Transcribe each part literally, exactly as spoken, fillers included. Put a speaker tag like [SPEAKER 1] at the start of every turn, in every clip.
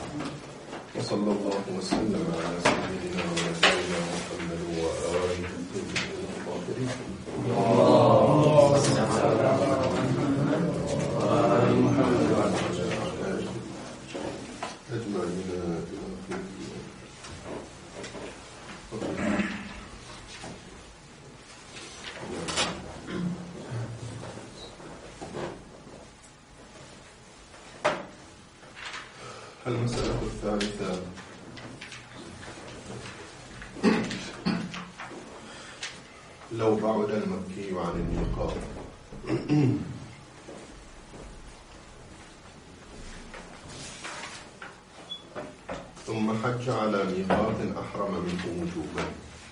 [SPEAKER 1] وصلى الله وسلم على سيدنا ونبينا محمد وآله الطيبين الطاهرين. اللهم صل على محمد وعلى آله أجمعين إلى خير. المسألة الثالثة لو بعد المكي عن الميقات ثم حج على ميقات أحرم منه وجوبا.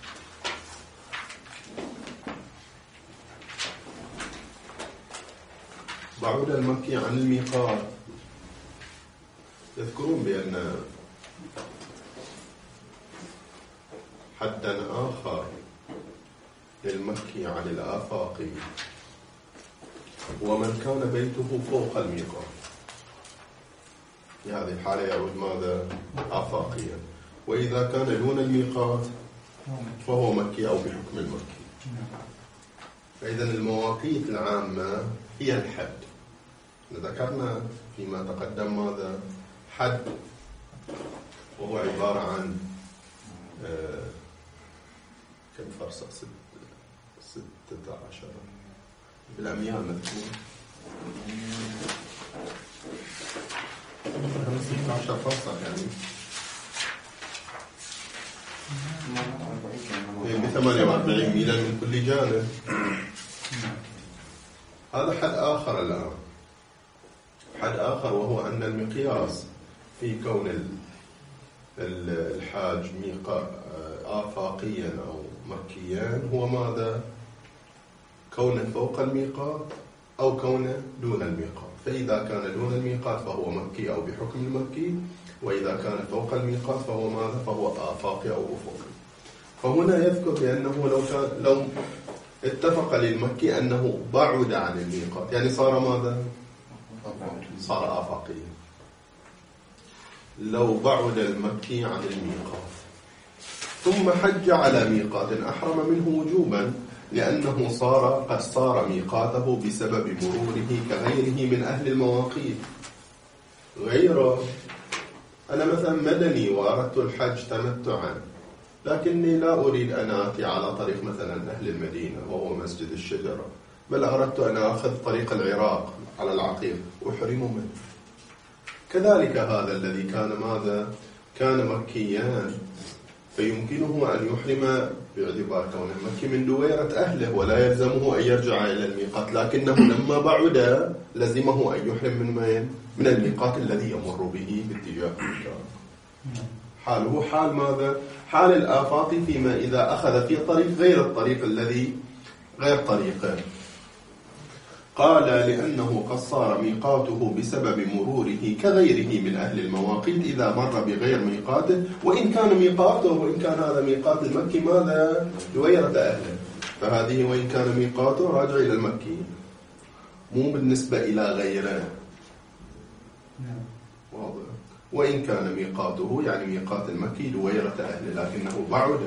[SPEAKER 1] بعد المكي عن الميقات، يذكرون بأن حدا آخر للمكي عن الآفاقي ومن كان بيته فوق الميقات، في هذه الحالة يعود ماذا؟ آفاقيا. وإذا كان دون الميقات فهو مكي أو بحكم المكي. فإذا المواقيت العامة هي الحد. ذكرنا فيما تقدم ماذا؟ حد، وهو عبارة عن آه كم فرصة؟ ست ستة عشر بالأميال مذكور ستة عشر فرصة، يعني بثمانية وأربعين ميلا من كل جانب. هذا حد آخر الآن، حد آخر وهو أن المقياس في كون الحاج ميقات آفاقيا أو مكيا هو ماذا؟ كونه فوق الميقات أو كونه دون الميقات. فإذا كان دون الميقات فهو مكي أو بحكم المكي، وإذا كان فوق الميقات فهو ماذا؟ فهو آفاقي أو أفقي. فهنا يذكر بأنه لو كان لو اتفق للمكي أنه بعد عن الميقات، يعني صار ماذا؟ صار آفاقيا. لو بعد المكي عن الميقات ثم حج على ميقات أحرم منه وجوبا، لأنه صار قد صار ميقاته بسبب مروره كغيره من أهل المواقيت. غيره، أنا مثلا مدني وأردت الحج تمتعا، لكني لا أريد أن آتي على طريق مثلا أهل المدينة وهو مسجد الشجرة، بل أردت أن أخذ طريق العراق على العقيق، أحرم منه. كذلك هذا الذي كان ماذا؟ كان مكيا، فيمكنه أن يحرم باعتبار كونه مكي من دويرة أهله ولا يلزمه أن يرجع إلى الميقات، لكنه لما بعد لزمه أن يحرم من من؟ من الميقات الذي يمر به باتجاه المكان. حاله حال ماذا؟ حال الآفاقي فيما إذا أخذ في طريق غير الطريق الذي غير طريقه. قال لأنه قد صار ميقاته بسبب مروره كغيره من أهل المواقيت إذا مر بغير ميقاته، وإن كان ميقاته وإن كان هذا ميقات المكي ماذا؟ دويرة أهله، فهذه وإن كان ميقاته راجع إلى المكي، مو بالنسبة إلى غيره. واضح؟ وإن كان ميقاته يعني ميقات المكي دويرة أهله، لكنه بعد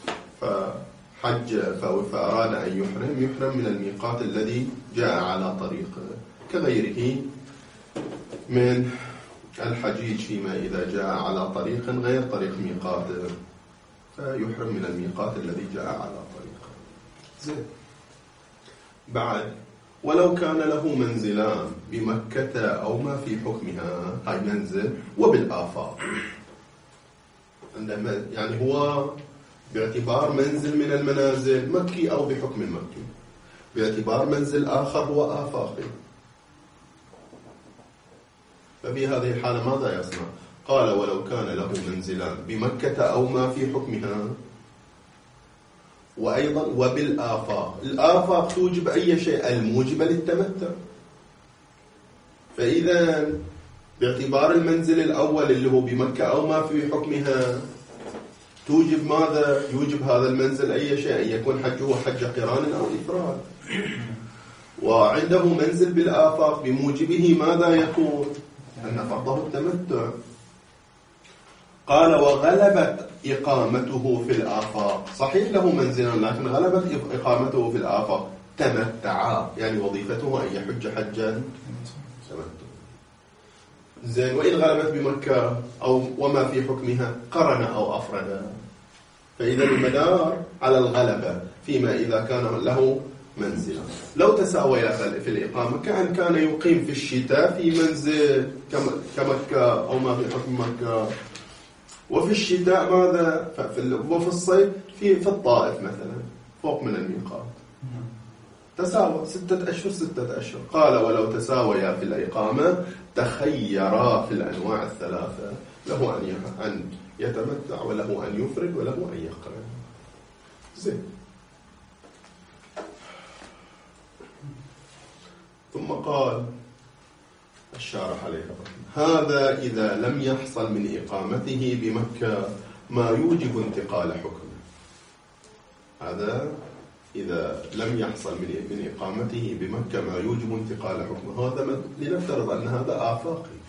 [SPEAKER 1] فحج فأراد أن يحرم يحرم من الميقات الذي جاء على طريق كغيره من الحجيج فيما إذا جاء على طريق غير طريق ميقاته، فيحرم من الميقات الذي جاء على طريقه. زين. بعد، ولو كان له منزلان بمكة أو ما في حكمها، هاي منزل وبالآفاق، عندما يعني هو باعتبار منزل من المنازل مكي أو بحكم المكي، باعتبار منزل آخر هو آفاقي. ففي هذه الحالة ماذا يصنع؟ قال ولو كان له منزلان بمكة أو ما في حكمها، وأيضا وبالآفاق. الآفاق توجب أي شيء؟ الموجب للتمتع. فإذا باعتبار المنزل الأول اللي هو بمكة أو ما في حكمها توجب ماذا؟ يوجب هذا المنزل أي شيء، أن يكون حجه حج قران أو إفراد. وعنده منزل بالآفاق بموجبه ماذا يكون؟ أن فرضه التمتع. قال وغلبت إقامته في الآفاق، صحيح له منزل لكن غلبت إقامته في الآفاق، تمتع، يعني وظيفته أن يحج حجا تمتع. زين، وإن غلبت بمكة أو وما في حكمها قرن أو أفرد، فإذا المدار على الغلبة فيما إذا كان له منزلا. لو تساوي في الإقامة كأن كان يقيم في الشتاء في منزل كمكة أو ما في حكم مكة، وفي الشتاء ماذا وفي الصيف في في الطائف مثلا فوق من الميقات، تساوى ستة أشهر ستة أشهر. قال ولو تساويا في الإقامة تخيرا في الأنواع الثلاثة، له أن يتمتع وله أن يفرد وله أن يقرن. زين. ثم قال الشارح عليه هذا إذا لم يحصل من إقامته بمكة ما يوجب انتقال حكمه. هذا إذا لم يحصل من إقامته بمكة ما يوجب انتقال حكمه. هذا لنفترض أن هذا آفاقي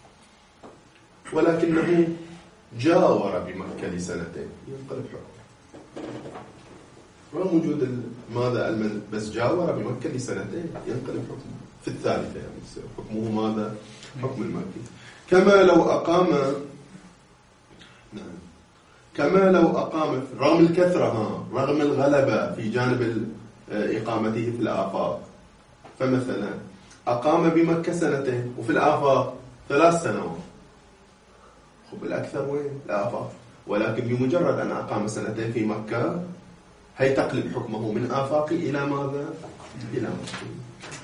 [SPEAKER 1] ولكنه جاور بمكة لسنتين، ينقلب حكمه رغم وجود ماذا المن... بس جاور بمكة لسنتين ينقلب حكمه في الثالثة، يعني يصير حكمه ماذا؟ حكم المكي. كما لو أقام نعم كما لو أقام رغم الكثرة ها رغم الغلبة في جانب إقامته في الآفاق، فمثلا أقام بمكة سنتين وفي الآفاق ثلاث سنوات، خب الأكثر وين؟ الآفاق. ولكن بمجرد أن أقام سنتين في مكة هي تقلب حكمه من آفاقي إلى ماذا؟ إلى مكي.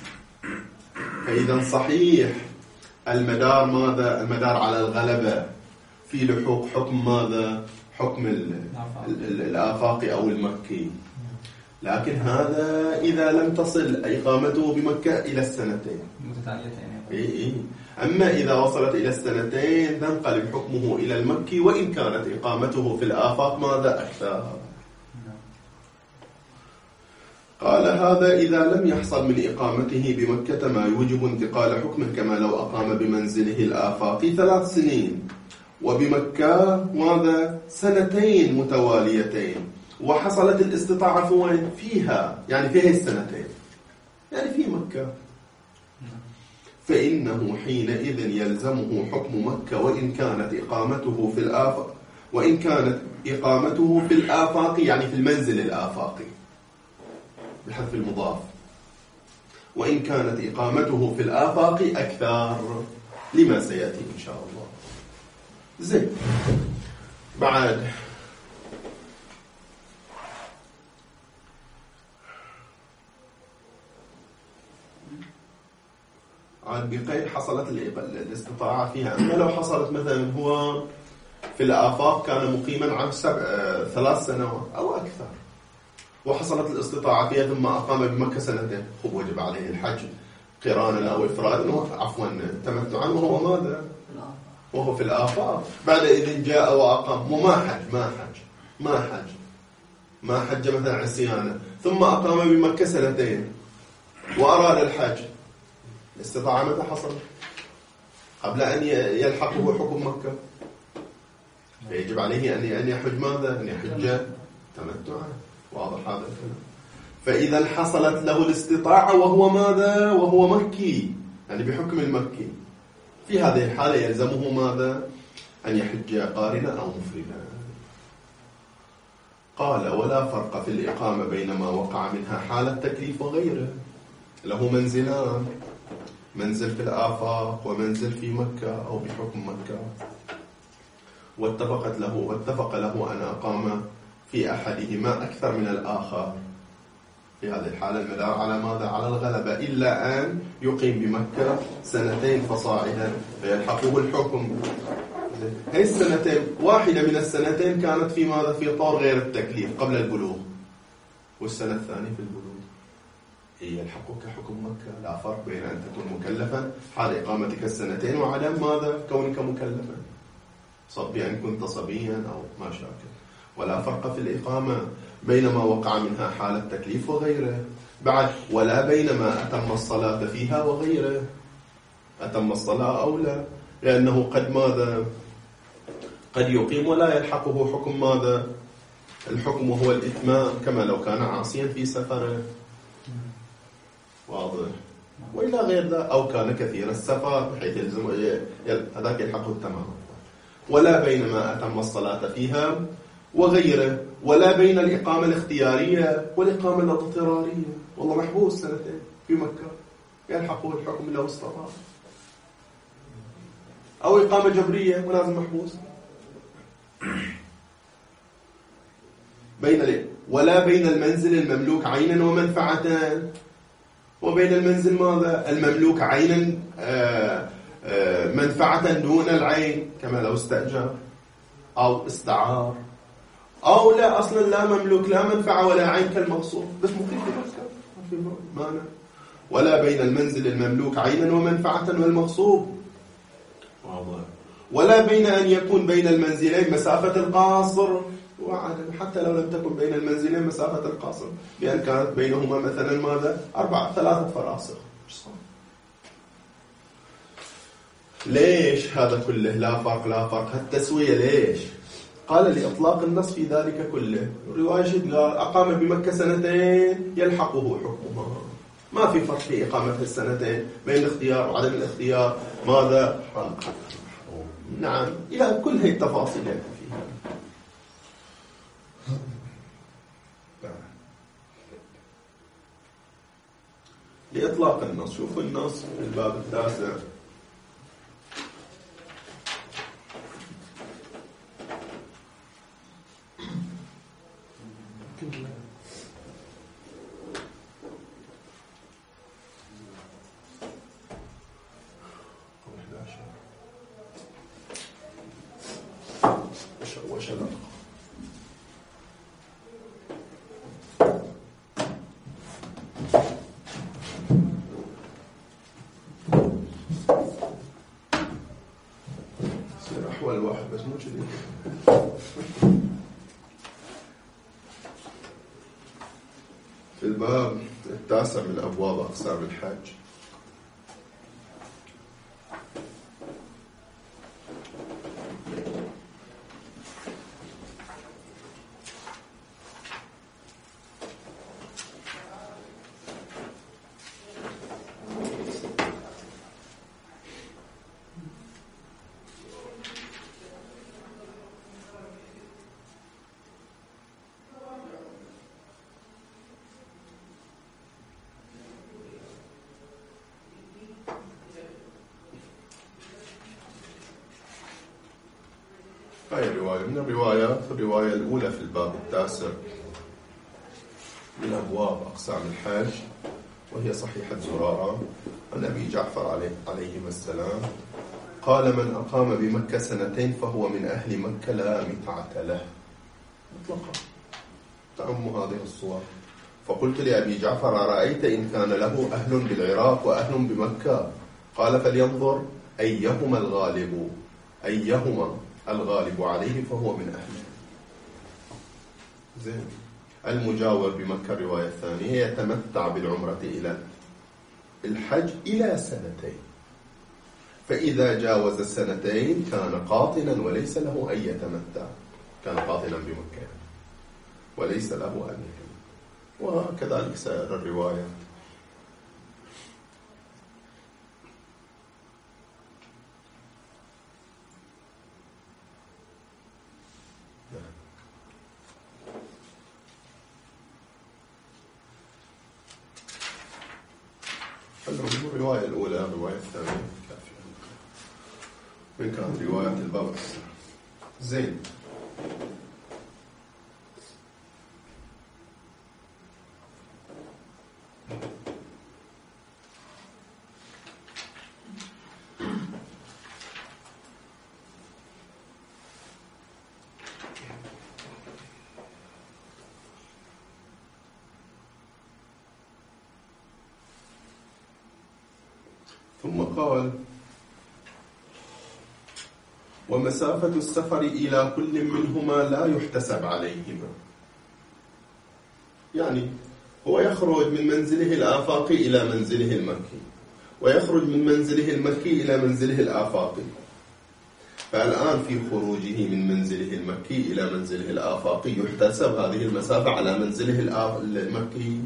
[SPEAKER 1] فإذا صحيح المدار ماذا؟ المدار على الغلبة في لحوق حكم ماذا؟ حكم الآفاقي أو المكي، لكن هذا إذا لم تصل إقامته بمكة إلى السنتين متتاليتين. إيه إيه. أما إذا وصلت إلى السنتين تنقلب حكمه إلى المكي وإن كانت إقامته في الآفاق ماذا؟ أكثر. قال هذا إذا لم يحصل من إقامته بمكة ما يوجب انتقال حكمه كما لو أقام بمنزله الآفاقي ثلاث سنين وبمكة ماذا؟ سنتين متواليتين، وحصلت الاستطاعة في وين؟ فيها، يعني في هذه السنتين، يعني في مكة، فإنه حينئذ يلزمه حكم مكة وإن كانت إقامته في الآفاق وإن كانت إقامته في الآفاق، يعني في المنزل الآفاقي بحذف المضاف، وإن كانت إقامته في الآفاق أكثر لما سيأتي إن شاء الله. زين. بعد عاد بقيد حصلت الاستطاعة فيها. أما لو حصلت مثلا هو في الآفاق كان مقيما عن سبع ثلاث سنوات أو أكثر وحصلت الاستطاعة فيها ثم أقام بمكة سنتين، خب وجب عليه الحج قرانا أو إفرادا، عفوا تمتعا، وهو ماذا؟ وهو في الآفاق. بعد إذن جاء وأقام وما حج ما حج ما حج ما حج مثلا عصيانا، ثم أقام بمكة سنتين وأراد الحج، الاستطاعة متى حصل؟ قبل أن يلحقه حكم مكة، فيجب عليه أن يحج ماذا؟ أن يحج تمتعا. واضح هذا الكلام؟ فإذا حصلت له الاستطاعة وهو ماذا؟ وهو مكي، يعني بحكم المكي، في هذه الحالة يلزمه ماذا؟ أن يحج قارنا أو مفردا. قال ولا فرق في الإقامة بين ما وقع منها حال التكليف وغيره. له منزلان، منزل في الآفاق ومنزل في مكة أو بحكم مكة، واتفقت له واتفق له أن أقام في أحدهما أكثر من الآخر. في هذه الحالة المدار على ماذا؟ على الغلبة، إلا أن يقيم بمكة سنتين فصاعدا فيلحقه الحكم. هذه السنتين واحدة من السنتين كانت في ماذا؟ في طور غير التكليف قبل البلوغ، والسنة الثانية في البلوغ، هي يلحقك حكم مكة. لا فرق بين أن تكون مكلفا حال إقامتك السنتين وعدم ماذا؟ كونك مكلفا، صبيا إن كنت صبيا أو ما شاكل. ولا فرق في الإقامة بين ما وقع منها حال التكليف وغيره. بعد ولا بين ما أتم الصلاة فيها وغيره، أتم الصلاة أو لا، لأنه قد ماذا؟ قد يقيم ولا يلحقه حكم ماذا؟ الحكم وهو الإتمام، كما لو كان عاصيا في سفره. واضح؟ وإلى غير ذا، أو كان كثير السفر بحيث يلزم هذاك يلحقه التمام. ولا بين ما أتم الصلاة فيها وغيره، ولا بين الإقامة الاختيارية والإقامة الاضطرارية. والله محبوس سنتين في مكة يلحقه الحكم لو استطاع، أو إقامة جبرية ولازم محبوس. بين ليه؟ ولا بين المنزل المملوك عينا ومنفعة، وبين المنزل ماذا؟ المملوك عينا آآ آآ منفعة دون العين، كما لو استأجر أو استعار، أو لا أصلا لا مملوك لا منفعة ولا عين كالمغصوب، بس ممكن في معنى. ولا بين المنزل المملوك عينا ومنفعة والمغصوب. واضح. ولا بين أن يكون بين المنزلين مسافة القاصر وعدم، حتى لو لم تكن بين المنزلين مسافة القاصر، لأن كانت بينهما مثلا ماذا؟ أربعة ثلاثة فراسخ. ليش هذا كله لا فرق لا فرق؟ هالتسوية ليش؟ قال لإطلاق النص في ذلك كله. الرواية قال أقام بمكة سنتين يلحقه حكمها، ما في فرق في إقامة السنتين بين الاختيار وعدم الاختيار. ماذا؟ نعم، إلى كل هذه التفاصيل فيها. لإطلاق النص، شوفوا النص في الباب التاسع. في الباب التاسع من أبواب أقسام الحج. هاي الرواية من الروايات، الرواية الأولى في الباب التاسع من أبواب أقسام الحج، وهي صحيحة زرارة عن أبي جعفر عليه عليهما السلام قال: من أقام بمكة سنتين فهو من أهل مكة لا متعة له مطلقا. تعم هذه الصور. فقلت لأبي جعفر: أرأيت إن كان له أهل بالعراق وأهل بمكة؟ قال: فلينظر أيهما الغالب أيهما الغالب عليه فهو من أهله. زين. المجاور بمكة الرواية الثانية يتمتع بالعمرة إلى الحج إلى سنتين، فإذا جاوز السنتين كان قاطنا وليس له أن يتمتع، كان قاطنا بمكة وليس له أن يتمتع. وكذلك سائر الروايات. الرواية الأولى الرواية الثانية كافية من كانت رواية الباب. زين. ثم قال: ومسافة السفر إلى كل منهما لا يحتسب عليهما. يعني هو يخرج من منزله الآفاقي إلى منزله المكي، ويخرج من منزله المكي إلى منزله الآفاقي. فالآن في خروجه من منزله المكي إلى منزله الآفاقي يحتسب هذه المسافة على منزله المكي.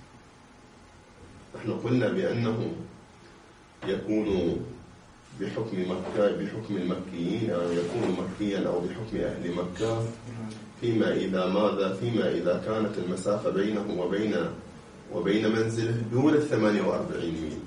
[SPEAKER 1] نحن قلنا بأنه يكون بحكم مكة بحكم المكيين أو يكون مكيا أو بحكم أهل مكة فيما إذا ماذا فيما إذا كانت المسافة بينه وبين وبين منزله دون الثمانية وأربعين ميل،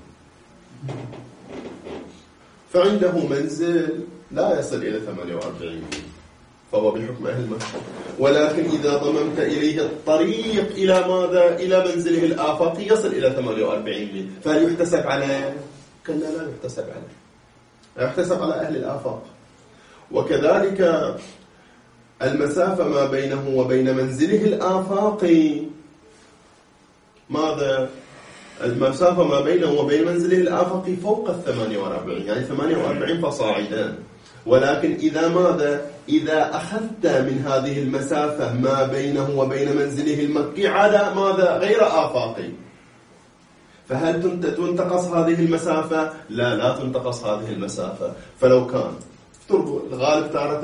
[SPEAKER 1] فعنده منزل لا يصل إلى ثمانية وأربعين ميل فهو بحكم أهل مكة. ولكن إذا ضممت إليه الطريق إلى ماذا إلى منزله الآفاقي يصل إلى ثمانية وأربعين ميل، فهل يحتسب عليه؟ كلا لا يحتسب عليه، لا يحتسب على أهل الآفاق. وكذلك المسافة ما بينه وبين منزله الآفاقي ماذا؟ المسافة ما بينه وبين منزله الآفاقي فوق الثمانية وأربعين، يعني ثمانية وأربعين فصاعدا. ولكن إذا ماذا؟ إذا أخذت من هذه المسافة ما بينه وبين منزله المكي على ماذا؟ غير آفاقي، فهل تنتقص هذه المسافة؟ لا لا تنتقص هذه المسافة. فلو كان الغالب تارة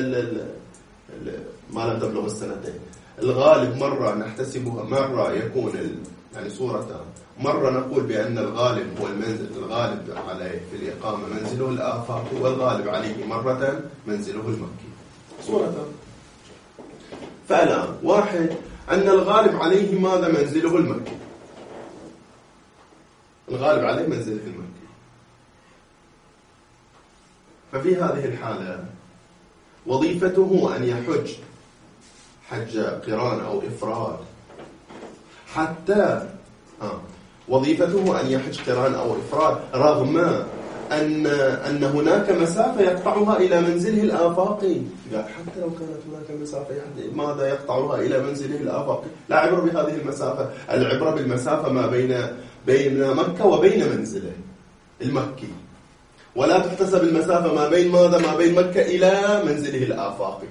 [SPEAKER 1] ما لم تبلغ السنتين، الغالب مرة نحتسبها، مرة يكون يعني صورتان، مرة نقول بأن الغالب هو المنزل الغالب عليه في الإقامة منزله الآفاقي، والغالب عليه مرة منزله المكي، صورتان. فالآن واحد أن الغالب عليه ماذا؟ منزله المكي، الغالب عليه منزله المكي. ففي هذه الحالة وظيفته أن يحج حج قران أو إفراد حتى آه. وظيفته أن يحج قران أو إفراد رغم أن أن هناك مسافة يقطعها إلى منزله الآفاقي. قال حتى لو كانت هناك مسافة يعني ماذا يقطعها إلى منزله الآفاقي؟ لا عبرة بهذه المسافة، العبرة بالمسافة ما بين بين مكة وبين منزله المكي، ولا تحتسب المسافة ما بين ماذا؟ ما بين مكة إلى منزله الآفاقي.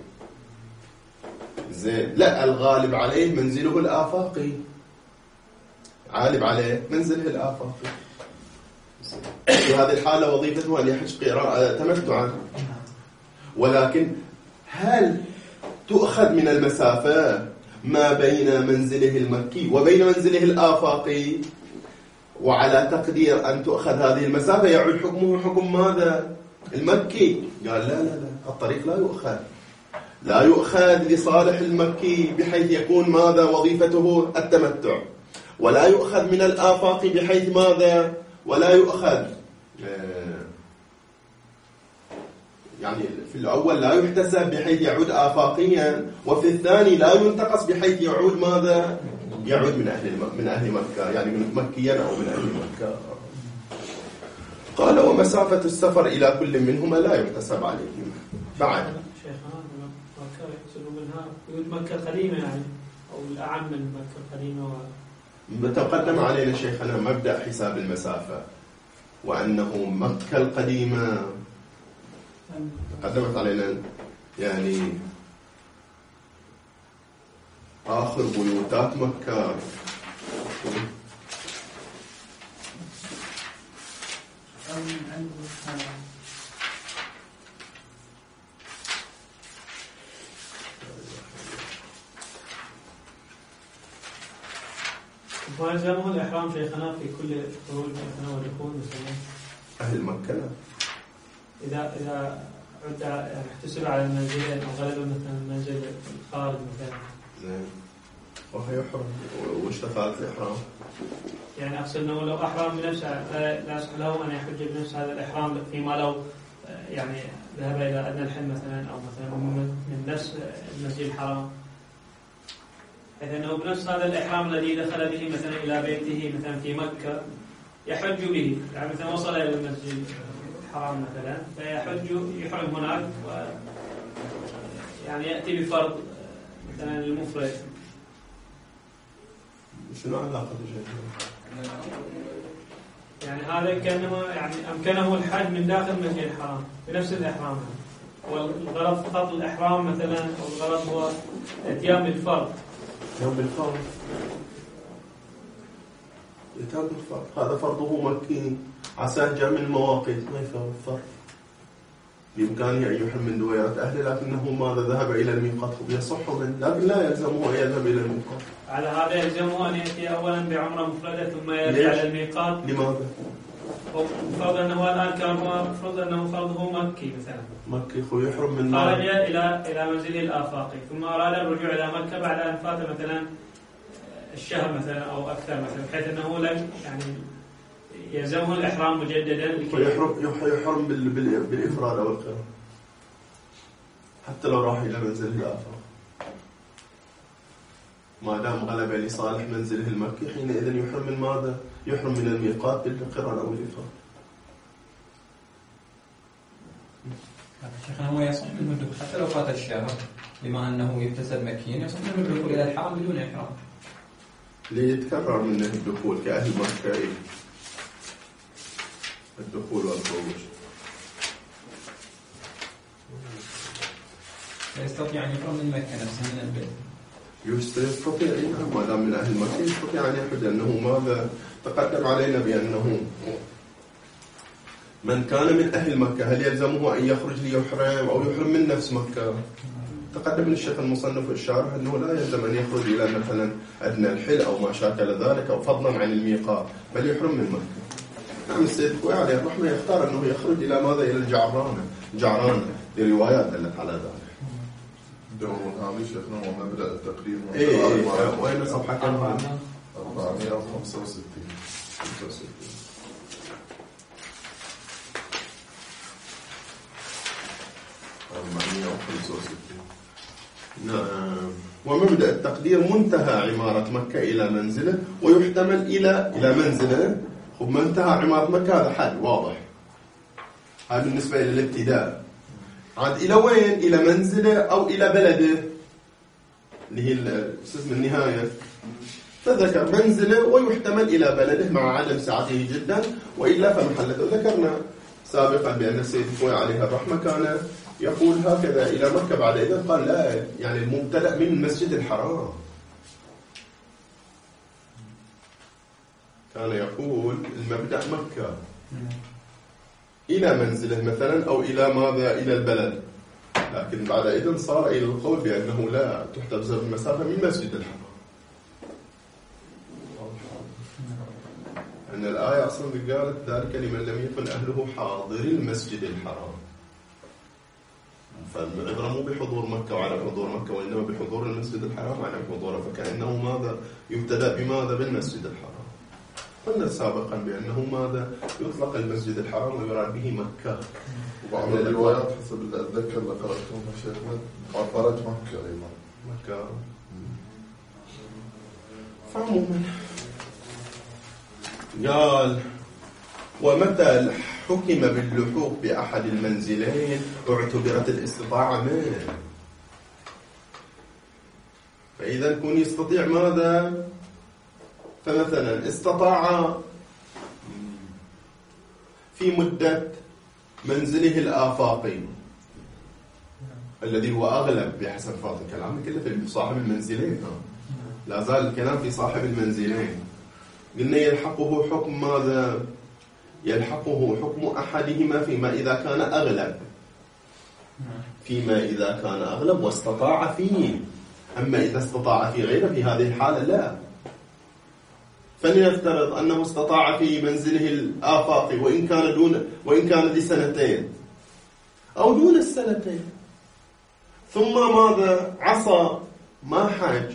[SPEAKER 1] زين، لا، الغالب عليه منزله الآفاقي، غالب عليه منزله الآفاقي. في هذه الحالة وظيفته أن يحج قراءة تمتعا. ولكن هل تؤخذ من المسافة ما بين منزله المكي وبين منزله الآفاقي؟ وعلى تقدير أن تؤخذ هذه المسافة يعود حكمه حكم ماذا؟ المكي. قال لا لا لا، الطريق لا يؤخذ، لا يؤخذ لصالح المكي بحيث يكون ماذا؟ وظيفته التمتع. ولا يؤخذ من الآفاق بحيث ماذا؟ ولا يؤخذ يعني في الأول لا يحتسب بحيث يعود آفاقيا، وفي الثاني لا ينتقص بحيث يعود ماذا؟ يعود من أهل من أهل مكة، يعني من مكيا أو من أهل مكة. قال ومسافة السفر إلى كل منهما لا يحتسب عليهما. بعد
[SPEAKER 2] شيخنا مكة يحسبوا منها يقول مكة القديمة يعني أو الأعم من مكة القديمة.
[SPEAKER 1] تقدم علينا شيخنا مبدأ حساب المسافة، وأنه مكة القديمة تقدمت علينا يعني آخر بيوتات مكة
[SPEAKER 2] ويلزمه الإحرام شيخنا في كل خروج شيخنا ودخول مثلا
[SPEAKER 1] أهل مكة.
[SPEAKER 2] إذا إذا عد يعني احتسب على المنزلين أو غلبا مثلا المنزل الخارج مثلا.
[SPEAKER 1] زين. وهي يحرم. وش تفعل في الإحرام؟
[SPEAKER 2] يعني أقصد أنه لو أحرم بنفسه لا يصح له أن يحج بنفس هذا الإحرام فيما لو يعني ذهب إلى أدنى الحل مثلا أو مثلا من نفس المسجد الحرام، حيث أنه بنفس هذا الإحرام الذي دخل به مثلا إلى بيته مثلا في مكة يحج به، يعني مثلا وصل إلى المسجد الحرام مثلا فيحج يحرم هناك و يعني يأتي بفرض مثلا المفرد.
[SPEAKER 1] شنو علاقة شيء؟
[SPEAKER 2] يعني هذا كأنه يعني أمكنه الحج من داخل المسجد الحرام بنفس الإحرام، والغرض فقط الإحرام مثلا، أو الغرض هو الاتيان بالفرض.
[SPEAKER 1] يوم بالفرض يتم الفرض، هذا فرضه مكي عسى جاء من المواقيت ما يفهم الفرض. بإمكانه أن يحرم من دويرة أهله، لكنه ماذا ذهب إلى الميقات يصح منه، لكن لا يلزمه أن يذهب إلى الميقات.
[SPEAKER 2] على هذا يلزمه أن يأتي أولا بعمرة مفردة ثم يرجع إلى الميقات.
[SPEAKER 1] لماذا؟
[SPEAKER 2] فرض أنه الآن كان هو فرض أنه فرضه مكي مثلا.
[SPEAKER 1] مكي هو يحرم من
[SPEAKER 2] خرج إلى إلى منزله الآفاقي ثم أراد الرجوع إلى مكة بعد أن فات مثلا الشهر مثلا أو أكثر مثلا، بحيث أنه لم يعني يلزمه الإحرام مجددا لكي
[SPEAKER 1] يحرم يحرم بالإفراد أو القران حتى لو راح إلى منزله الآفاق، ما دام غلب لصالح منزله المكي حينئذ يحرم من ماذا؟ يحرم من الميقات بالقران أو الإفراد.
[SPEAKER 3] شيخنا هو يصح منه الدخول حتى لو فات الشهر، بما أنه يكتسب مكيا يصح منه الدخول إلى الحرم بدون إحرام.
[SPEAKER 1] ليتكرر منه الدخول كأهل مكة، الدخول والخروج.
[SPEAKER 3] يستطيع أن يحرم من مكة نفسها من البيت.
[SPEAKER 1] يستطيع ما دام من أهل مكة يستطيع أن يحج، أنه ماذا تقدم علينا بأنه من كان من أهل مكة هل يلزمه أن يخرج ليحرم أو يحرم من نفس مكة؟ تقدم الشيخ المصنف الشارح أنه لا يلزم أن يخرج إلى مثلا أدنى الحل أو ما شاكل ذلك أو فضلا عن الميقات، بل يحرم من مكة. نعم السيد الخوي عليه الرحمة يختار أنه يخرج إلى ماذا؟ إلى الجعرانة جعرانة لروايات دلت على ذلك.
[SPEAKER 4] دون هامي شيخنا ونبدأ التقرير من
[SPEAKER 1] إيه إيه وين صفحة كم؟
[SPEAKER 4] أربعمائة وخمسة وستين. أربعمائة وخمسة وستين.
[SPEAKER 1] نعم. ومبدأ التقدير منتهى عمارة مكة إلى منزله، ويحتمل إلى إلى منزله. خب منتهى عمارة مكة هذا حد واضح، هذا بالنسبة إلى الابتداء. عاد إلى وين؟ إلى منزله أو إلى بلده اللي هي اسم النهاية. فذكر منزله ويحتمل إلى بلده مع عدم سعته جدا، وإلا فمحلته. ذكرنا سابقا بأن السيد الخوي عليه الرحمة كان يقول هكذا إلى مكة، بعد إذن قال لا، يعني المبتدأ من المسجد الحرام. كان يقول المبدأ مكة إلى منزله مثلا أو إلى ماذا؟ إلى البلد، لكن بعد إذن صار إلى القول بأنه لا تحتسب المسافة من مسجد الحرام. أن الآية أصلا قالت ذلك لمن لم يكن أهله حاضر المسجد الحرام. فالعبرة مو بحضور مكة وعلى حضور مكة، وإنما بحضور المسجد الحرام وعلى حضوره، فكأنه ماذا؟ يبتدأ بماذا؟ بالمسجد الحرام. قلنا سابقا بأنه ماذا؟ يطلق المسجد الحرام ويراد به مكة.
[SPEAKER 4] وبعض الروايات حسب اللي أتذكر اللي قرأتهم شيخنا خرج مكة أيضا.
[SPEAKER 1] مكة. فعموما قال ومتى حكم باللحوق بأحد المنزلين اعتبرت الاستطاعة منه. فإذا كون يستطيع ماذا؟ فمثلا استطاع في مدة منزله الآفاقي الذي هو أغلب بحسب فاضل الكلام كله في صاحب المنزلين، لا زال الكلام في صاحب المنزلين. قلنا يلحقه حكم ماذا؟ يلحقه حكم أحدهما فيما إذا كان أغلب، فيما إذا كان أغلب واستطاع فيه. أما إذا استطاع في غيره في هذه الحالة لا. فلنفترض أنه استطاع في منزله الآفاقي وإن كان دون وإن كان لسنتين أو دون السنتين، ثم ماذا؟ عصى ما حج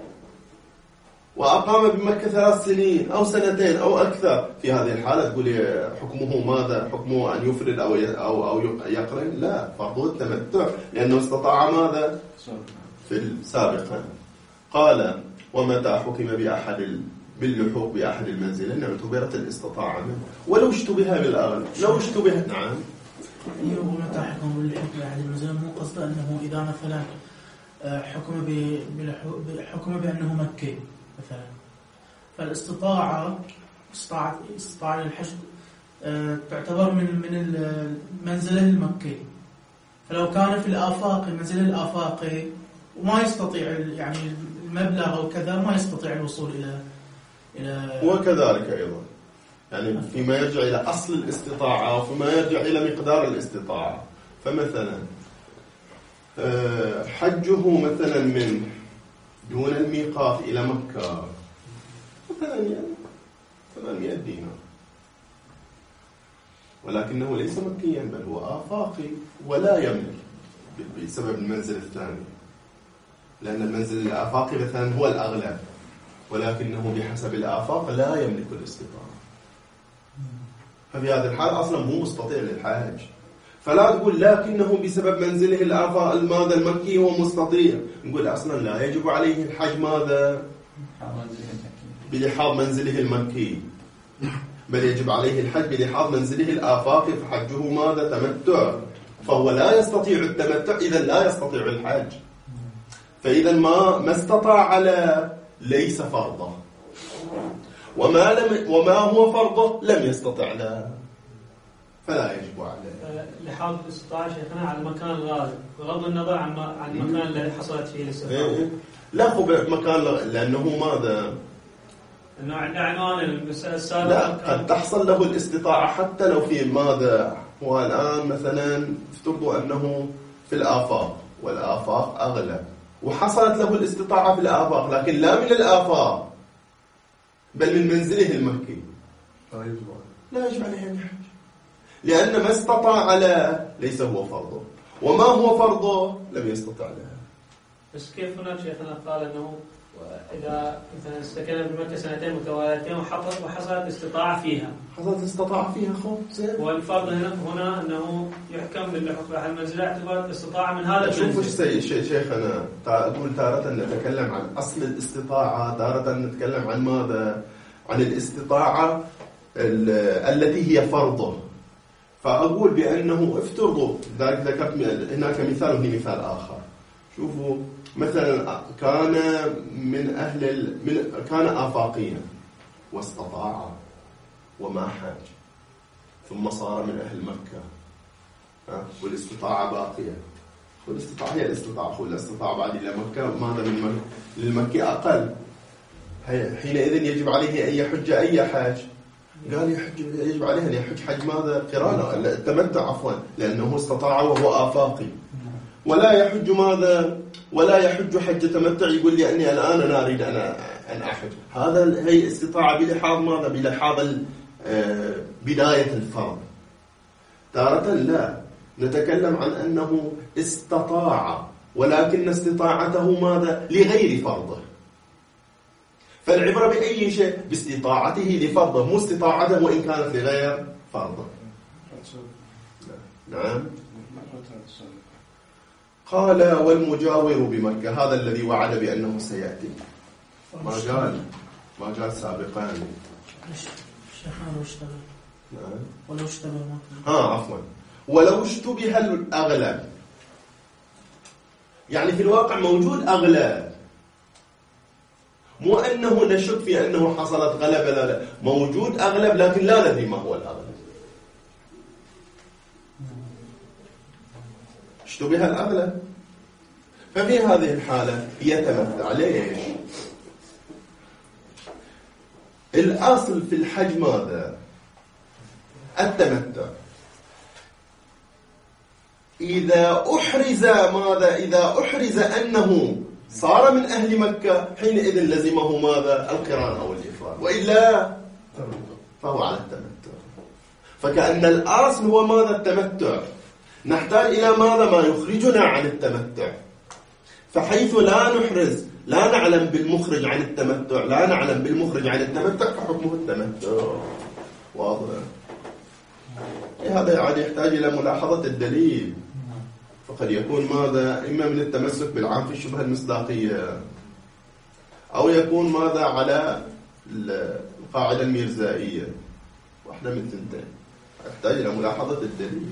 [SPEAKER 1] وأقام بمكة ثلاث سنين أو سنتين أو أكثر، في هذه الحالة تقول حكمه ماذا؟ حكمه أن يفرد أو أو أو يقرن؟ لا، فرضه التمتع لأنه استطاع ماذا؟ في السابق. قال ومتى حكم بأحد باللحوق بأحد المنزلين اعتبرت الاستطاعة منه ولو اشتبه بالأغلب. لو اشتبه نعم.
[SPEAKER 5] أيوه متى حكم باللحوق بأحد المنزلين مو قصده أنه إذا مثلا حكم بحكم بأنه مكي مثلا، فالاستطاعة استطاعة استطاعة الحج تعتبر من من المنزل المكي. فلو كان في الآفاق المنزل الآفاقي وما يستطيع يعني المبلغ أو كذا ما يستطيع الوصول إلى إلى
[SPEAKER 1] وكذلك أيضا يعني فيما يرجع إلى أصل الاستطاعة وفيما يرجع إلى مقدار الاستطاعة. فمثلا حجه مثلا من دون الميقات إلى مكة مثلا يعني ثمانمائة دينار، ولكنه ليس مكيا بل هو آفاقي ولا يملك بسبب المنزل الثاني، لأن المنزل الآفاقي مثلا هو الأغلب، ولكنه بحسب الآفاق لا يملك الاستطاعة. ففي هذا الحال أصلا مو مستطيع للحج، فلا تقول لكنه بسبب منزله الآفاق الماذا المكي هو مستطيع، نقول أصلا لا يجب عليه الحج ماذا بلحاظ منزله المكي، بل يجب عليه الحج بلحاظ منزله الآفاقي، فحجه ماذا تمتع، فهو لا يستطيع التمتع، إذا لا يستطيع الحج، فإذا ما ما استطاع على ليس فرضه، وما لم وما هو فرضه لم يستطع له فلا يجب عليه.
[SPEAKER 2] لحاظ الاستطاعة شيخنا على المكان الغالب بغض النظر عن عن المكان الذي حصلت فيه الاستطاعة.
[SPEAKER 1] إيه؟ لا هو مكان لأنه ماذا؟
[SPEAKER 2] إنه عنده عنوان السابق.
[SPEAKER 1] لا قد تحصل له الاستطاعة حتى لو في ماذا، هو الآن مثلا افترضوا أنه في الآفاق والآفاق أغلب وحصلت له الاستطاعة في الآفاق، لكن لا من الآفاق بل من منزله المكي، لا يجب عليه أن يحج، لأن ما استطاع على ليس هو فرضه، وما هو فرضه لم يستطع له.
[SPEAKER 2] بس كيف هناك شيخنا قال أنه إذا مثلا استكن بمكة سنتين متواليتين وحصلت استطاعة فيها،
[SPEAKER 1] حصلت استطاعة فيها خوف زين.
[SPEAKER 2] والفرض هنا هنا أنه يحكم بالحكم على المنزل اعتبار الاستطاعة من هذا المنزل.
[SPEAKER 1] شوف وش شيخنا أقول تارة نتكلم عن أصل الاستطاعة، تارة نتكلم عن ماذا؟ عن الاستطاعة التي هي فرضه. فأقول بأنه افترضوا ذلك ذكرت هناك مثال وهي مثال آخر. شوفوا مثلا كان من أهل من كان آفاقيا واستطاع وما حاج، ثم صار من أهل مكة والاستطاعة باقية، والاستطاعة هي الاستطاعة، والاستطاعة بعد إلى مكة ماذا من مكة للمكي أقل، حينئذ يجب عليه أن يحج أي حاج؟ قال يحج يجب عليه أن يحج حج ماذا؟ قرانة التمتع عفوا، لأنه استطاع وهو آفاقي، ولا يحج ماذا؟ ولا يحج حج تمتع يقول لي أني الآن أنا أريد أن أن أحج، هذا هي استطاعة بلحاظ ماذا؟ بلحاظ بداية الفرض. تارة لا نتكلم عن أنه استطاع ولكن استطاعته ماذا؟ لغير فرضه، فالعبرة بأي شيء؟ باستطاعته لفرضه، مو استطاعته وإن كانت لغير فرضه. نعم. قال والمجاور بمكة، هذا الذي وعد بأنه سيأتي، ما قال ما قال سابقا.
[SPEAKER 5] شيخنا لو اشتبه.
[SPEAKER 1] نعم.
[SPEAKER 5] ولو اشتبه ما
[SPEAKER 1] ها عفوا ولو اشتبه الأغلب، يعني في الواقع موجود أغلب، مو أنه نشك في أنه حصلت غلبة، لا لا موجود أغلب لكن لا ندري ما هو الأغلب. اشتبه الأغلب، ففي هذه الحالة يتمتع. ليش؟ الأصل في الحج ماذا؟ التمتع. إذا أحرز ماذا؟ إذا أحرز أنه صار من أهل مكة حينئذ لزمه ماذا؟ القران أو الإفراد، وإلا فهو على التمتع. فكأن الأصل هو ماذا؟ التمتع. نحتاج إلى ماذا؟ ما يخرجنا عن التمتع. فحيث لا نحرز لا نعلم بالمخرج عن التمتع لا نعلم بالمخرج عن التمتع فحكمه التمتع. واضح؟ هذا يعني يحتاج إلى ملاحظة الدليل، فقد يكون ماذا؟ إما من التمسك بالعام في الشبهة المصداقية، أو يكون ماذا؟ على القاعدة الميرزائية، واحدة من ثنتين، يحتاج إلى ملاحظة الدليل.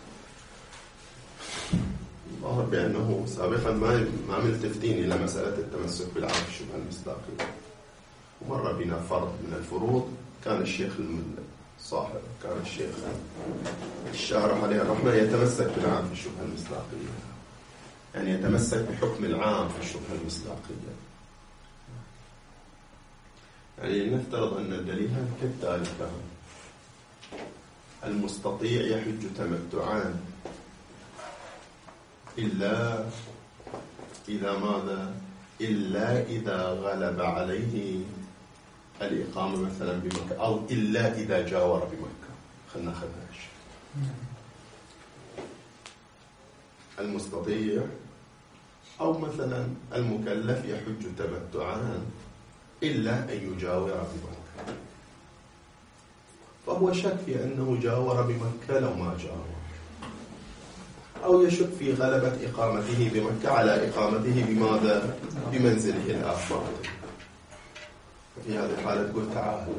[SPEAKER 1] ظاهر بأنه سابقا ما ما ملتفتين إلى مسألة التمسك بالعام في الشبهة المصداقية. ومر بنا فرض من الفروض، كان الشيخ صاحب كان الشيخ الشارح عليه الرحمة يتمسك بالعام في الشبهة المصداقية، يعني يتمسك بحكم العام في الشبهة المصداقية. يعني نفترض أن الدليل كالتالي: المستطيع يحج تمتعان إلا إذا ماذا؟ إلا إذا غلب عليه الإقامة مثلا بمكة، أو إلا إذا جاور بمكة. خلنا ناخذها المستطيع أو مثلا المكلف يحج تمتعا إلا أن يجاور بمكة، فهو شك في أنه جاور بمكة لو ما جاور، أو يشك في غلبة إقامته بمكة على إقامته بماذا؟ بمنزله الآخر. في هذه الحالة تقول تعال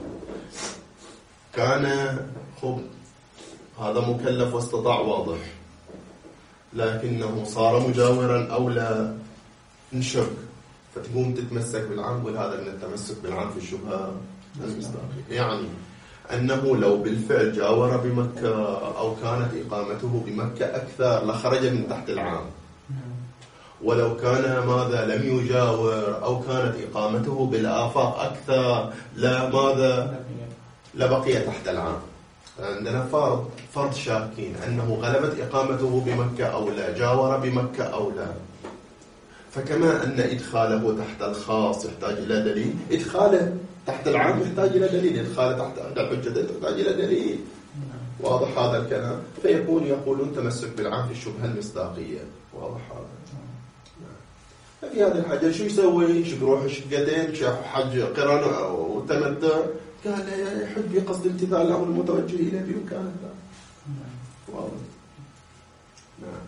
[SPEAKER 1] كان خب هذا مكلف واستطاع واضح، لكنه صار مجاورا أو لا نشك، فتقوم تتمسك بالعام، وهذا من التمسك بالعام في الشبهة المصداقية. يعني أنه لو بالفعل جاور بمكة أو كانت إقامته بمكة أكثر لخرج من تحت العام، ولو كان ماذا لم يجاور أو كانت إقامته بالآفاق أكثر لا ماذا لبقي تحت العام. عندنا فرض فرض شاكين أنه غلبت إقامته بمكة أو لا، جاور بمكة أو لا. فكما أن إدخاله تحت الخاص يحتاج إلى دليل، إدخاله تحت العام يحتاج إلى دليل، إدخاله تحت الحجة يحتاج إلى دليل. واضح هذا الكلام؟ فيكون يقولون تمسك بالعام في الشبهة المصداقية. واضح هذا؟ ففي هذه الحاجة شو يسوي؟ شو يروح شقتين شاف حج قرن وتمتع؟ قال يحج بقصد امتثال الأمر المتوجه إليه بإمكانه. واضح؟ نعم.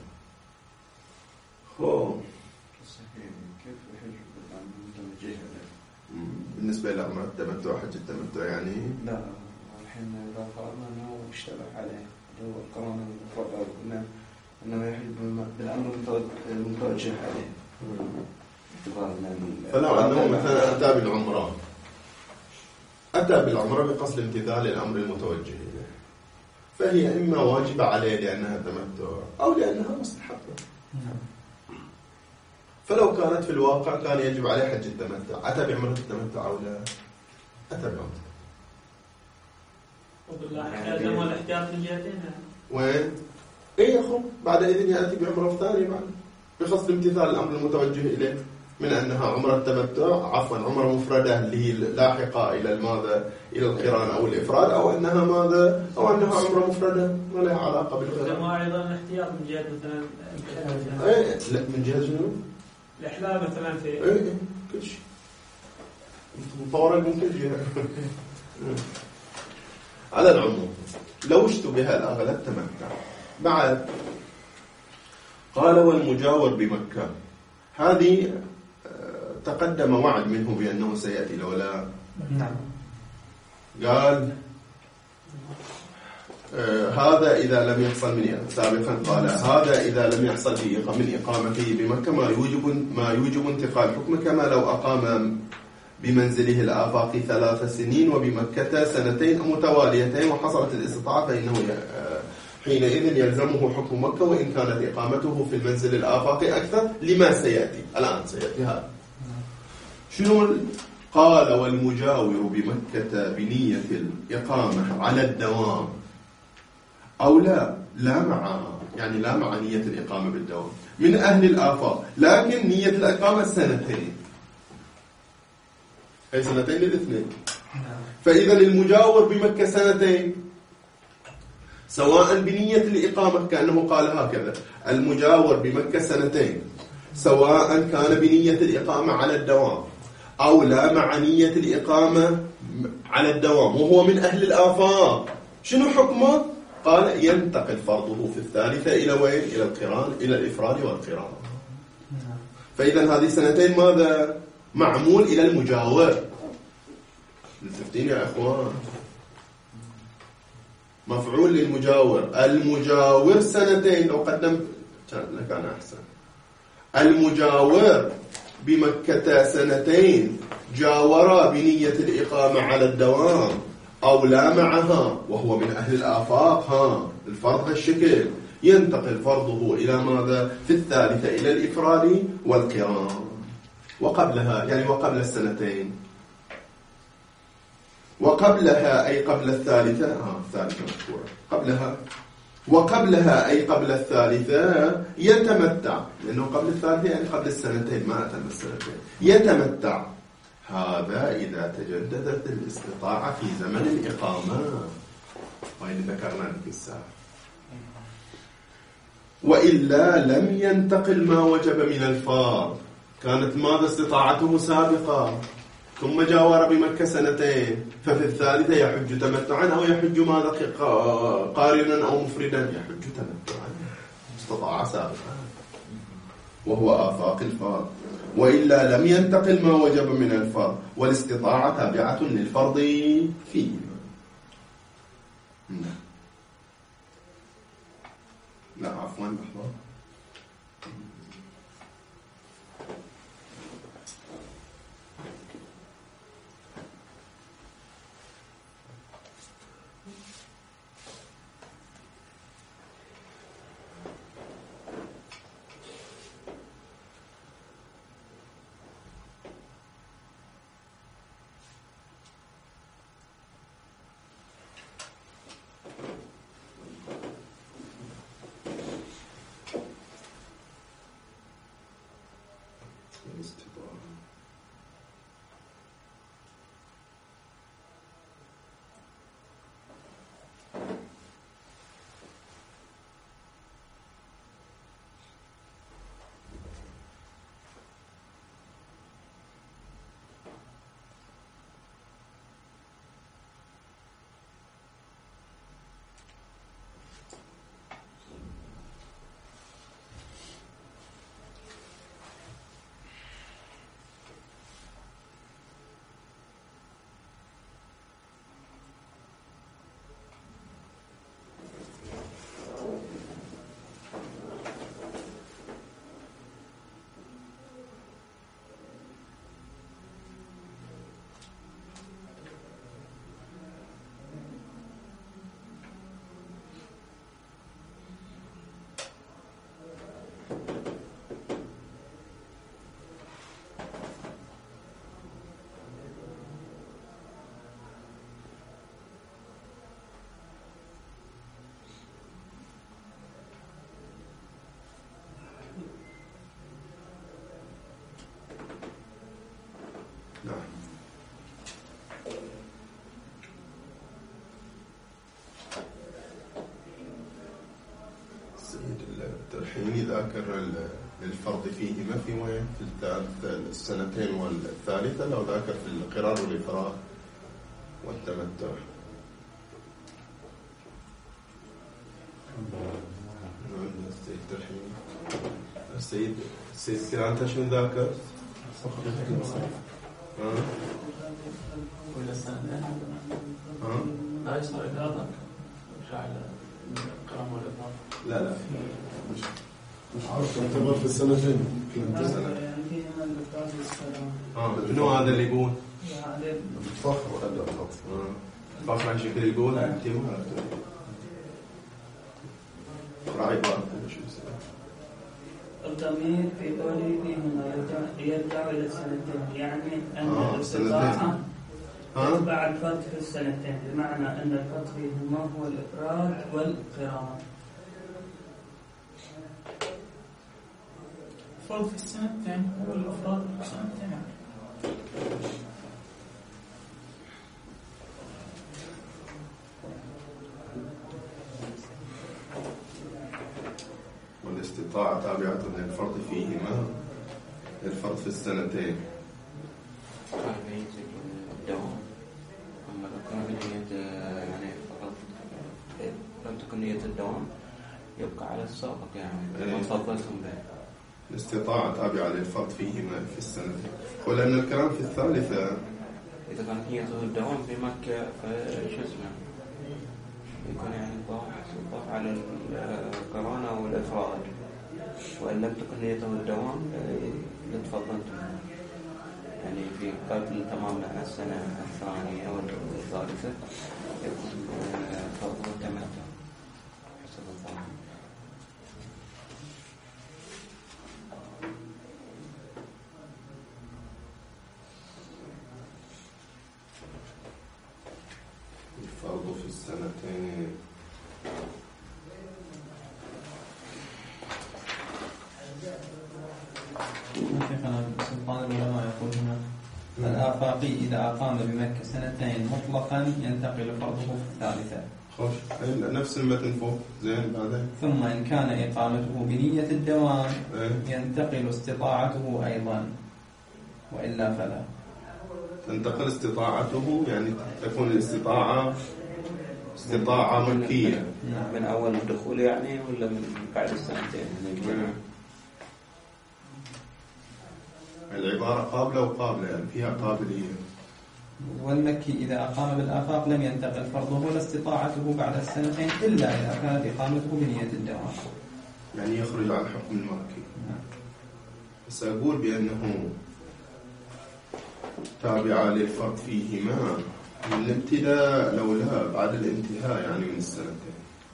[SPEAKER 1] هو
[SPEAKER 6] كيف يحج بالأمر المتوجه إليه؟
[SPEAKER 1] بالنسبة لأمر التمتع حج التمتع يعني؟
[SPEAKER 6] لا الحين إذا فرضنا أنه اشتبه عليه هو القرآن المفضل قلنا أنه يحج بالأمر المتوجه عليه.
[SPEAKER 1] فلو أنه مثلا أتى بالعمرة أتى بالعمرة بقصد امتثال الأمر المتوجه إليه، فهي إما واجبة عليه لأنها تمتع أو لأنها مستحبة. فلو كانت في الواقع كان يجب عليه حج التمتع، أتى بعمرة التمتع أو لا؟ أتى بعمرة.
[SPEAKER 2] وبالله احتياط والاحتياط من جهتين.
[SPEAKER 1] وين؟ إيه يا أخو بعد إذن يأتي بعمرة ثانية بعد بقصد امتثال الأمر المتوجه إليه، من أنها عمرة تمتع عفوا عمرة مفردة اللي هي لاحقة إلى الماذا؟ إلى القران أو الإفراد، أو أنها ماذا؟ أو أنها عمرة مفردة ما لها علاقة بالقران.
[SPEAKER 2] ما أيضا الاحتياط من جهة مثلا
[SPEAKER 1] إيه لا من جهة شنو؟
[SPEAKER 2] الإحلال مثلا في
[SPEAKER 1] إيه إيه كل شيء مطورق من كل جهة. على العموم لو اشتبه الأغلب تمتع. بعد قال والمجاور بمكة، هذه تقدم وعد منه بأنه سيأتي لو لا؟
[SPEAKER 5] نعم.
[SPEAKER 1] قال آه هذا إذا لم يحصل من سابقا قال هذا إذا لم يحصل من إقامته بمكة ما يوجب ما يوجب انتقال حكمه، كما لو أقام بمنزله الآفاق ثلاث سنين وبمكة سنتين متواليتين وحصلت الاستطاعة، فإنه حينئذ يلزمه حكم مكة وإن كانت إقامته في المنزل الآفاقي أكثر، لما سيأتي الآن سيأتي هذا. شنو قال والمجاور بمكة بنية الإقامة على الدوام أو لا؟ لا مع يعني لا مع نية الإقامة بالدوام من أهل الآفاق، لكن نية الإقامة سنتين، أي سنتين للاثنين. فإذا المجاور بمكة سنتين سواء بنية الإقامة، كأنه قال هكذا المجاور بمكة سنتين سواء كان بنية الإقامة على الدوام أو لا مع نية الإقامة على الدوام وهو من أهل الآفاق، شنو حكمه؟ قال ينتقل فرضه في الثالثة إلى وين؟ إلى القران، إلى الإفراد والقران. فإذا هذه سنتين ماذا؟ معمول إلى المجاور. التفتين يا إخوان، مفعول للمجاور، المجاور سنتين، لو قدمت كان أحسن. المجاور بمكة سنتين جاورا بنية الإقامة على الدوام أو لا معها وهو من أهل الآفاق، ها الفرض هالشكل، ينتقل فرضه إلى ماذا؟ في الثالثة إلى الإفراد والقران. وقبلها يعني وقبل السنتين، وقبلها أي قبل الثالثة، ها الثالثة مذكورة قبلها وقبلها أي قبل الثالثة يتمتع، لأنه قبل الثالثة يعني قبل السنتين ما أتم السنتين، يتمتع. هذا إذا تجددت الاستطاعة في زمن الإقامة، وإن ذكرنا في الساعة. وإلا لم ينتقل ما وجب من الفرض. كانت ماذا استطاعته سابقة ثم جاور بمكة سنتين، ففي الثالثة يحج تمتعا أو يحج ماذا قارنا أو مفردا، يحج تمتعا، استطاع سابقا وهو آفاق الفرض. وإلا لم ينتقل ما وجب من الفرض، والاستطاعة تابعة للفرض فيه. لا عفوا لحظة. الحين ذاكر الفرض فيهما في وين؟ في السنتين والثالثة، لو ذاكر في القرار والإفراغ والتمتع. السيد الحين السيد السيد كيران انت شنو ذاكر؟ ها؟
[SPEAKER 5] ولا سنة
[SPEAKER 1] ها؟
[SPEAKER 5] لا يصير هذا شاعر القرار والإفراغ.
[SPEAKER 1] لا لا
[SPEAKER 4] مش مش عارف تعتبر في السنتين كنت
[SPEAKER 5] يعني فيها الإفراغ والسلام.
[SPEAKER 1] اه منو هذا اللي يقول؟
[SPEAKER 5] يعني
[SPEAKER 4] فخر ولا خط
[SPEAKER 1] فخر عن شكل يقول انت ما راعي بالك شو يصير.
[SPEAKER 7] الضمير في قوله فيهما يرجع يرجع إلى السنتين، يعني أن
[SPEAKER 1] آه،
[SPEAKER 7] الاستطاعة
[SPEAKER 1] ها؟
[SPEAKER 7] تتبع الفرد في السنتين، بمعنى أن الفرد فيهما هو الإفراد والقران.
[SPEAKER 5] الفرض في السنتين هو الأفراد في السنتين.
[SPEAKER 1] والاستطاعة تابعة للفرض فيهما، الفرض في السنتين.
[SPEAKER 6] الدوام. أما لو كان بنية يعني فقط لم تكن نية الدوام يبقى على السابق، يعني ما صادفتهم به.
[SPEAKER 1] الاستطاعة تابعة للفرض فيهما في السنتين، ولأن الكلام في الثالثة
[SPEAKER 6] إذا كانت نيته الدوام في مكة فشو اسمه يكون يعني ضاف على القرانة والإفراد، وإن لم تكن نيته الدوام لتفضلتم يعني في قبل تمام السنة الثانية والثالثة يكون فرض التمتع حسب الظاهر.
[SPEAKER 1] الفرض في السنتين
[SPEAKER 3] شيخنا سلطان العلماء يقول هنا الآفاقي إذا أقام بمكة سنتين مطلقا ينتقل فرضه في الثالثة.
[SPEAKER 1] خوش نفس المتن فوق زين. بعدين
[SPEAKER 3] ثم إن كان إقامته بنية الدوام
[SPEAKER 1] ايه؟
[SPEAKER 3] ينتقل استطاعته أيضا وإلا فلا.
[SPEAKER 1] تنتقل استطاعته يعني تكون الاستطاعة استطاعة ملكية
[SPEAKER 6] من أول الدخول يعني ولا من بعد السنتين؟
[SPEAKER 1] العبارة قابلة وقابلة يعني فيها قابلية.
[SPEAKER 3] والمكي إذا أقام بالآفاق لم ينتقل فرضه ولا استطاعته بعد السنتين إلا إذا كانت إقامته بنية الدوام،
[SPEAKER 1] يعني يخرج عن حكم المكي. بس أقول بأنه تابعة للفرق فيهما من الابتداء لو لا بعد الانتهاء يعني من السنتين.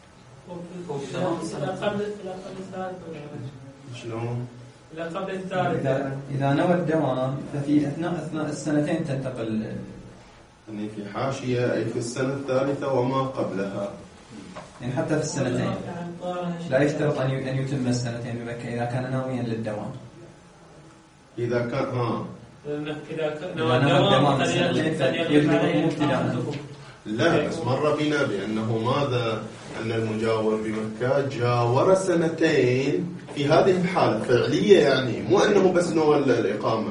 [SPEAKER 2] إلى قبل إلى قبل الثالث.
[SPEAKER 1] شلون؟
[SPEAKER 2] إلى قبل الثالث.
[SPEAKER 3] إذا إذا نوى الدوام ففي أثناء أثناء السنتين تنتقل.
[SPEAKER 1] يعني في حاشية أي في السنة الثالثة وما قبلها.
[SPEAKER 3] يعني حتى في السنتين لا يشترط أن أن يتم السنتين بمكة إذا كان ناويا للدوام.
[SPEAKER 1] إذا كان ها
[SPEAKER 2] إذا نوى الدوام
[SPEAKER 3] يجب ابتداء.
[SPEAKER 1] لا بس مر بنا بأنه ماذا أن المجاور بمكة جاور سنتين في هذه الحالة فعلية، يعني مو أنه بس نوى الإقامة.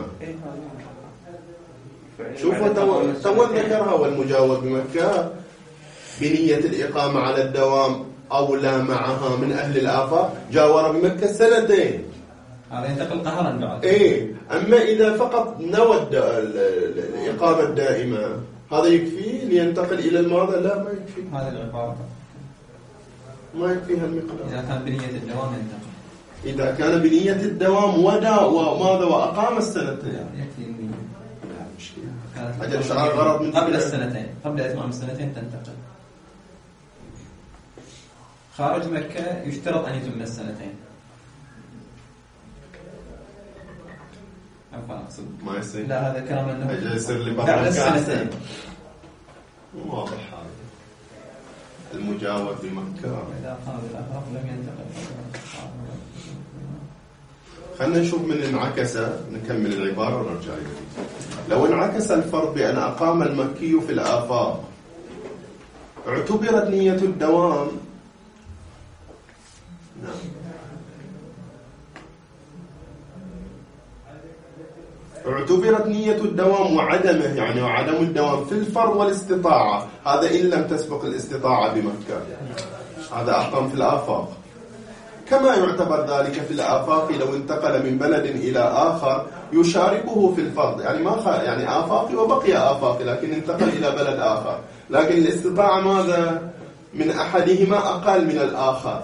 [SPEAKER 1] شوفوا تو ذكرها والمجاور بمكة بنية الإقامة على الدوام أو لا معها من أهل الآفاق جاور بمكة سنتين.
[SPEAKER 3] هذا ينتقل قهرا بعد.
[SPEAKER 1] إيه، أما إذا فقط نوى الإقامة الدائمة هذا يكفي لينتقل إلى الماضي؟ لا ما يكفي.
[SPEAKER 3] هذه العبارة
[SPEAKER 1] ما يكفيها المقدار.
[SPEAKER 3] إذا كان بنية الدوام ينتقل.
[SPEAKER 1] إذا كان بنية الدوام ودا وماذا وأقام السنتين
[SPEAKER 3] يكفي النية.
[SPEAKER 1] لا مشكلة. أجل شعار غرض من
[SPEAKER 3] قبل السنتين قبل إتمام السنتين تنتقل. خارج مكة يشترط أن يتم السنتين.
[SPEAKER 1] ما يصير.
[SPEAKER 3] لا هذا كلام أنه
[SPEAKER 1] أجل يصير لي
[SPEAKER 3] بعد السنتين.
[SPEAKER 1] مو واضح هذا. المجاور بمكة
[SPEAKER 3] إذا قام بالآفاق لم ينتقل.
[SPEAKER 1] خلنا نشوف من انعكس، نكمل العبارة ونرجع إليه. لو انعكس الفرض بأن أقام المكي في الآفاق اعتبرت نية الدوام. نعم. اعتبرت نية الدوام وعدمه يعني وعدم الدوام في الفرض والاستطاعة، هذا إن لم تسبق الاستطاعة بمكة، هذا أقام في الآفاق. كما يعتبر ذلك في الآفاق لو انتقل من بلد إلى آخر يشاركه في الفرض، يعني ما خ... يعني آفاقي وبقي آفاقي لكن انتقل إلى بلد آخر، لكن الاستطاعة ماذا من أحدهما أقل من الآخر.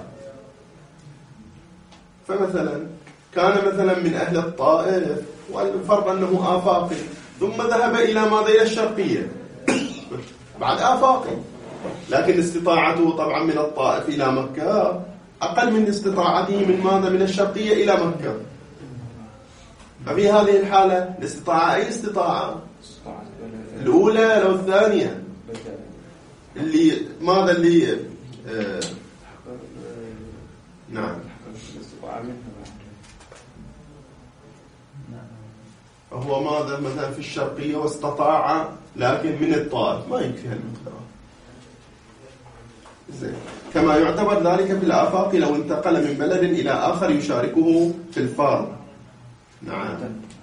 [SPEAKER 1] فمثلا كان مثلا من أهل الطائف والفرض أنه آفاقي ثم ذهب إلى ماذا إلى الشرقية بعد آفاقي، لكن استطاعته طبعا من الطائف إلى مكة أقل من استطاعته من ماذا من الشرقية إلى مكة. ففي هذه الحالة الاستطاعة أي استطاعة الأولى لو الثانية اللي ماذا اللي آه نعم فهو ماذا مثلا في الشرقية واستطاع لكن من الطائف ما يكفي هالمقدار. زين. كما يعتبر ذلك في الآفاق لو انتقل من بلد إلى آخر يشاركه في الفرض. نعم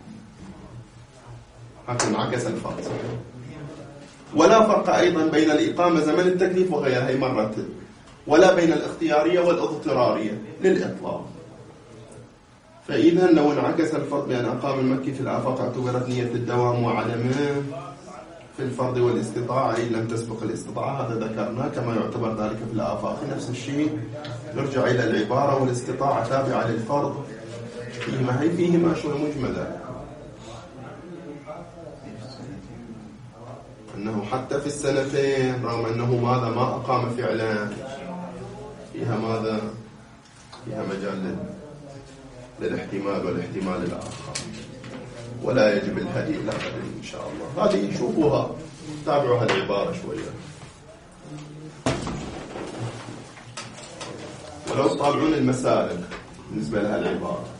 [SPEAKER 1] هكذا انعكس الفرض. ولا فرق أيضا بين الإقامة زمن التكليف وغيرها مرة، ولا بين الاختيارية والاضطرارية للإطلاق. فإذا لو انعكس الفرض بأن أقام المكي في الآفاق اعتبرت نية الدوام وعدمه في الفرض والاستطاعة إن لم تسبق الاستطاعة، هذا ذكرنا كما يعتبر ذلك في الآفاق. نفس الشيء نرجع إلى العبارة والاستطاعة تابعة للفرض فيما هي فيهما شو مجملة أنه حتى في السنتين رغم أنه ماذا ما أقام فعلا فيها ماذا فيها مجال للاحتمال والاحتمال الآخر، ولا يجب الهدي إلى قدر إن شاء الله. هذه شوفوها تابعوا هالعبارة شوية ولو تطالعون المسائل بالنسبة لها العبارة.